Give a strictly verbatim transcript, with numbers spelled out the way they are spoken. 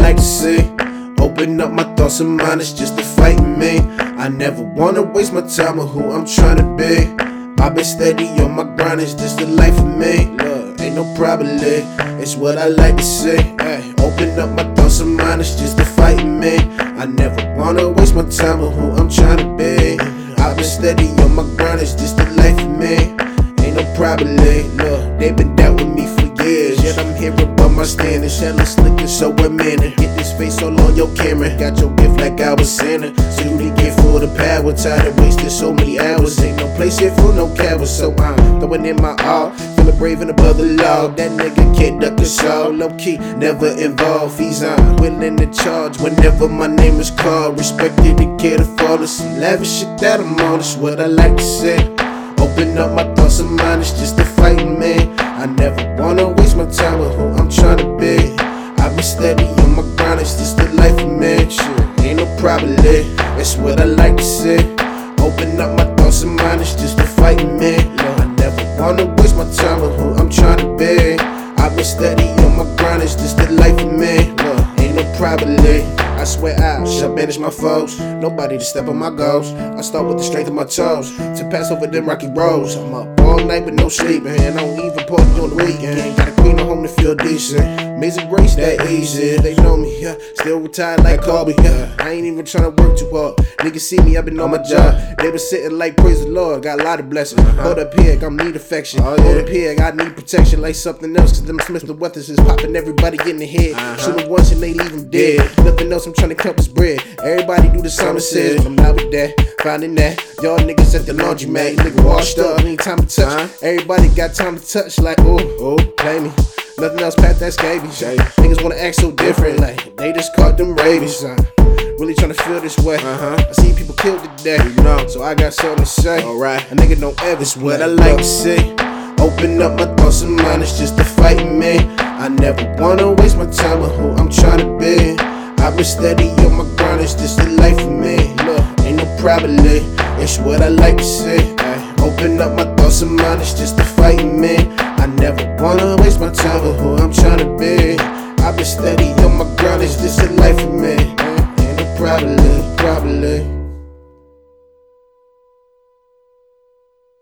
like to see. Open up my thoughts and mind, it's just a fight in me. I never wanna waste my time with who I'm trying to be. I've been steady on my grind, it's just the life for me. Look, ain't no probably, it's what I like to see. Ay, open up my thoughts and mind, it's just a fight in me. I never wanna waste my time with who I'm trying to be. I've been steady on my grind, it's just the life for me. Ain't no probably, look, they been down with me for years. Yet I'm here above my standards, hella slick and so admitted. Get this face all on your camera, got your gift like I was Santa. So you didn't get for the power, tired of wasting so many hours. Ain't no place here for no cowards, so I'm throwing in my all. Feeling brave and above the law, that nigga can't duck us all. Low key, never involved, he's on willing to charge whenever my name is called. Respected to care to follow some lavish shit that I'm on, that's what I like to say. Open up my thoughts and mind, it's just a fight in me. I never wanna waste my time with who I'm trying to be. I've been steady on my grind, it's just the life for me. Shit, ain't no probably, that's what I like to say. Open up my thoughts and mind, it's just a fight in me. I never wanna waste my time with who I'm trying to be. I've been steady on my grind, it's just the life for me. Look, ain't no probably. I swear I shall banish my foes. Nobody to step on my goals. I start with the strength of my toes to pass over them rocky roads. I'm up all night with no sleeping, and I don't even party on the weekend. Got a queen at home to feel decent. Amazing grace that easy. They know me, yeah. Still retired like Kobe, yeah. I ain't even tryna work too hard. Niggas see me, I been on my job. They been sitting like praise the Lord. Got a lot of blessings. Hold up here, I need affection. Hold up here, I need protection like something else. Cause them Smith and Wessons is popping everybody in the head. Shooting once and they leave them dead. Nothing else, I'm trying to count this bread. Everybody do the summer says, but I'm not with that. Finding that y'all niggas at the laundromat, nigga washed up, ain't time to touch. Everybody got time to touch, like ooh, ooh, play me. Nothing else past that scabies. Niggas wanna act so different, like they just caught them rabies. Son. Really tryna feel this way. Uh-huh. I see people killed today, you know, so I got something to say. Alright, a nigga don't ever it's what I like to see. Open up my thoughts and mind, it's just a fight in me. I never wanna waste my time with who I'm trying to be. I've been steady on my grind, it's just the life for me. Look, ain't no probably, it's what I like to see. Open up my thoughts and mind, it's just a fight in me. I never wanna waste my time with who I'm trying to be. I've been steady on my grind, it's just a life for me. Ain't no probably, probably.